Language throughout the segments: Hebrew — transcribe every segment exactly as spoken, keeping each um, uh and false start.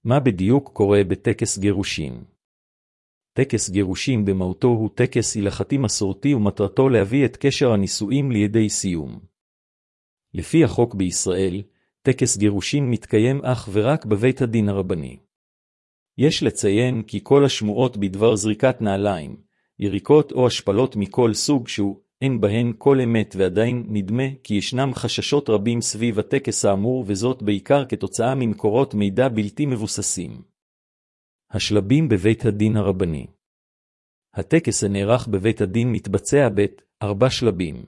מה בדיוק קורה בטקס גירושין? טקס גירושין במהותו הוא טקס הלכתי מסורתי ומטרתו להביא את קשר הנישואים לידי סיום. לפי החוק בישראל, טקס גירושין מתקיים אך ורק בבית הדין הרבני. יש לציין כי כל השמועות בדבר זריקת נעליים, יריקות או השפלות מכל סוג שהוא, אין בהן כל אמת, ועדיין נדמה כי ישנם חששות רבים סביב הטקס האמור, וזאת בעיקר כתוצאה ממקורות מידע בלתי מבוססים. השלבים בבית הדין הרבני. הטקס הנערך בבית הדין מתבצע בארבע שלבים.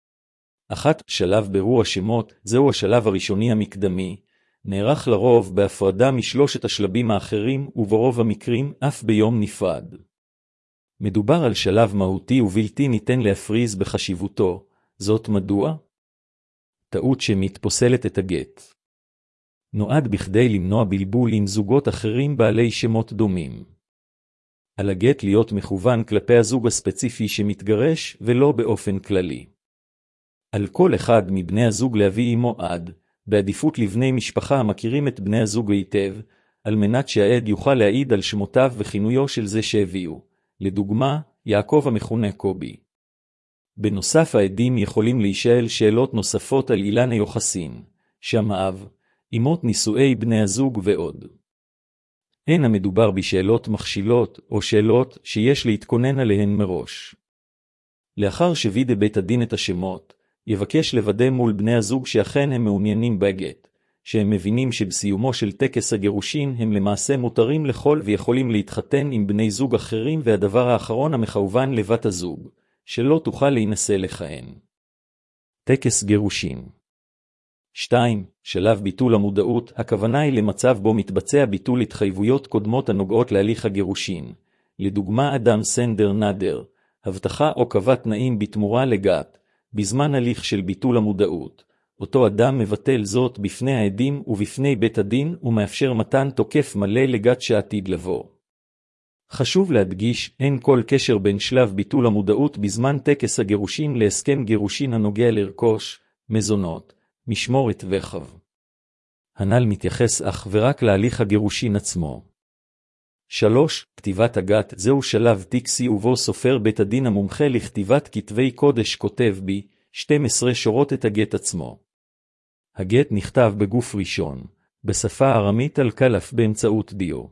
אחת, שלב בירור השמות, זהו השלב הראשוני המקדמי, נערך לרוב בהפרדה משלושת השלבים האחרים, וברוב המקרים אף ביום נפרד. מדובר על שלב מהותי ובלתי ניתן להפריז בחשיבותו, זאת מדוע? טעות שמית פוסלת את הגט. נועד בכדי למנוע בלבול עם זוגות אחרים בעלי שמות דומים. על הגט להיות מכוון כלפי הזוג הספציפי שמתגרש ולא באופן כללי. על כל אחד מבני הזוג להביא עמו עד, בעדיפות לבני משפחה המכירים את בני הזוג היטב, על מנת שהעד יוכל להעיד על שמותיו וכינויו של זה שהביאו. לדוגמה, יעקב המכונה קובי. בנוסף, העדים יכולים להישאל שאלות נוספות על אילן היוחסין, שם האב, אמות נישואי בני הזוג ועוד. אין המדובר בשאלות מכשילות או שאלות שיש להתכונן עליהן מראש. לאחר שווידה בית הדין את השמות, יבקש לוודא מול בני הזוג שאכן הם מעוניינים בגט, שהם מבינים שבסיומו של טקס הגירושין הם למעשה מותרים לכל ויכולים להתחתן עם בני זוג אחרים, והדבר האחרון המכוון לבת הזוג, שלא תוכל להינשא לכהן. טקס גירושין. שתיים. שלב ביטול המודעות, הכוונה היא למצב בו מתבצע ביטול התחייבויות קודמות הנוגעות להליך הגירושין, לדוגמה אדם סנדר נדר, הבטחה או קבע תנאים בתמורה לגט, בזמן הליך של ביטול המודעות. אותו אדם מבטל זאת בפני העדים ובפני בית הדין ומאפשר מתן תוקף מלא לגט שעתיד לבוא. חשוב להדגיש, אין כל קשר בין שלב ביטול המודעות בזמן טקס הגירושין להסכם גירושין הנוגע לרכוש, מזונות, משמורת וחב. הנ"ל מתייחס אך ורק להליך הגירושין עצמו. שלוש. כתיבת הגט, זהו שלב טקסי ובו סופר בית הדין המומחה לכתיבת כתבי קודש כותב בי שתים עשרה שורות את הגט עצמו. הגט נכתב בגוף ראשון, בשפה הארמית על קלף באמצעות דיו.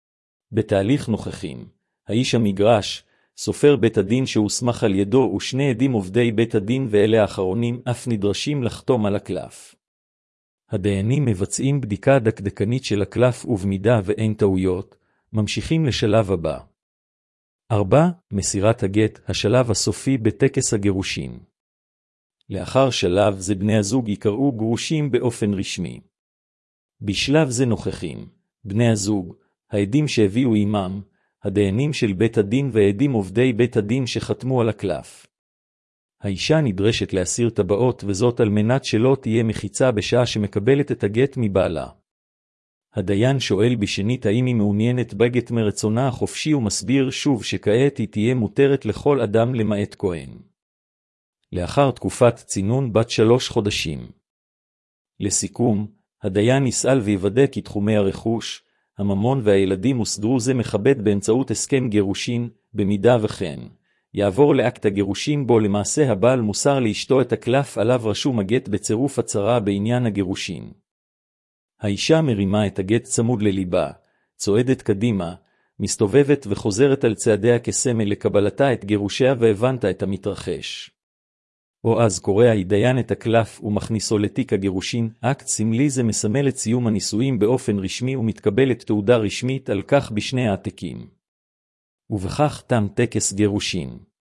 בתהליך נוכחים, האיש המגרש, סופר בית הדין שהוסמך על ידו ושני עדים עובדי בית הדין, ואלה האחרונים אף נדרשים לחתום על הקלף. הדיינים מבצעים בדיקה דקדקנית של הקלף, ובמידה ואין טעויות, ממשיכים לשלב הבא. ארבע. מסירת הגט, השלב הסופי בטקס הגירושין. לאחר שלב זה בני הזוג יקראו גרושים באופן רשמי. בשלב זה נוכחים בני הזוג, העדים שהביאו עמם, הדיינים של בית הדין והעדים עובדי בית הדין שחתמו על הקלף. האישה נדרשת להסיר טבעות, וזאת על מנת שלא תהיה מחיצה בשעה שמקבלת את הגט מבעלה. הדיין שואל בשנית האם היא מעוניינת בגט מרצונה החופשי, ומסביר שוב שכעת היא תהיה מותרת לכל אדם למעט כהן. לאחר תקופת צינון בת שלוש חודשים. לסיכום, הדיין יסאל ויוודא כי תחומי הרכוש, הממון והילדים הוסדרו זה מכבד באמצעות הסכם גירושין, במידה וכן. יעבור לאקט הגירושין בו למעשה הבעל מוסר לאשתו את הקלף עליו רשום הגט בצירוף הצהרה בעניין הגירושין. האישה מרימה את הגט צמוד לליבה, צועדת קדימה, מסתובבת וחוזרת על צעדיה כסמל לקבלתה את גירושיה והבנת את המתרחש. או אז קורא הדיין את הקלף ומכניסו לתיק הגירושין. אקט סמלי זה מסמל את סיום הנישואים באופן רשמי ומתקבלת תעודה רשמית על כך בשני העתקים. ובכך תם טקס גירושין.